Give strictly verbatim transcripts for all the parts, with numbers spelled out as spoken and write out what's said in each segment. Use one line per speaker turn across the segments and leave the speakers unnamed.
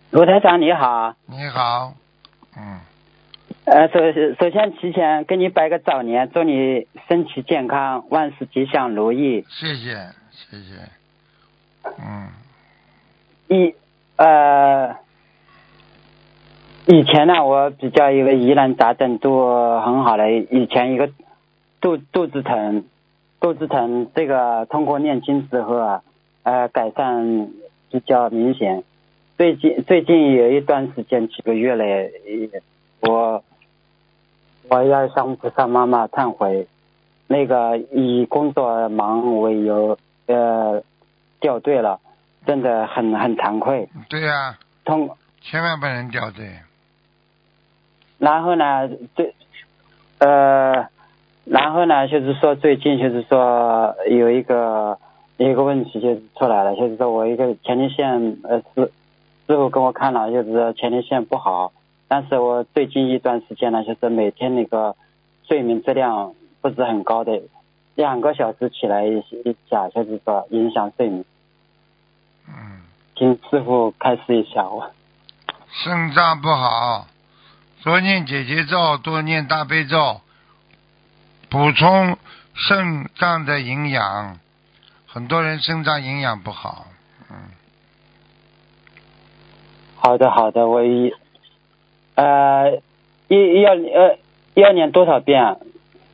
卢台长你好。
你好。嗯。
呃，首首先提前给你拜个早年，祝你身体健康，万事吉祥如意。
谢谢谢谢。嗯。
以呃，以前呢，我比较一个疑难杂症都很好的，以前一个肚肚子疼，肚子疼这个通过念经之后啊，呃，改善比较明显。最近最近有一段时间几个月了，我我要向菩萨妈妈忏悔，那个以工作忙为由呃掉队了，真的很很惭愧。
对呀、啊。
通
千万不能掉队。
然后呢，最呃，然后呢，就是说最近就是说有一个有一个问题就是出来了，就是说我一个前列腺呃师师傅跟我看了，就是说前列腺不好，但是我最近一段时间呢，就是每天那个睡眠质量不是很高的，两个小时起来一下，就是说影响睡眠。
嗯。
请师傅开示一下我。
肾脏不好，多念姐姐咒，多念大悲咒，补充肾脏的营养。很多人肾脏营养不好。嗯。
好的好的，我一呃一要呃要念多少遍啊？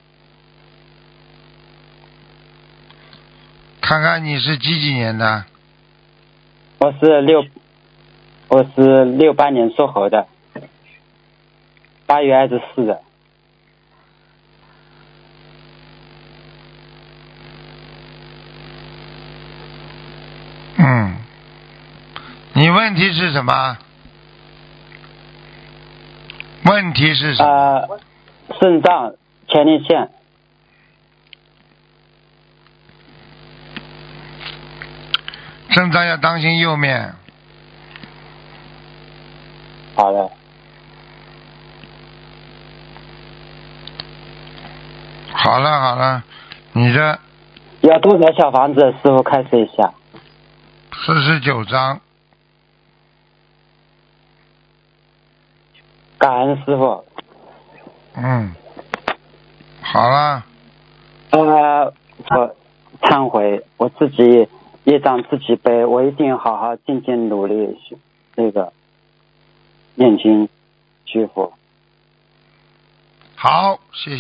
看看你是几几年的？
我是六，我是六八年属猴的，八月二十四的。
嗯。你问题是什么？问题是什么？
呃，肾脏、前列腺。
肾脏要当心右面。
好的。
好了好了，你的
要多少小房子？师傅开示一下。
四十九章。
感恩师傅。
嗯。好了。
呃，我忏悔，我自己业障自己背，我一定好好静静努力那个念经学佛。
好，谢谢。